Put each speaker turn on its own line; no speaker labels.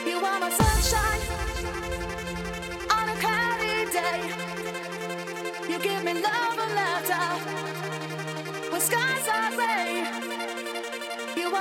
You are my sunshine on a cloudy day. You give me love and laughter when skies are gray.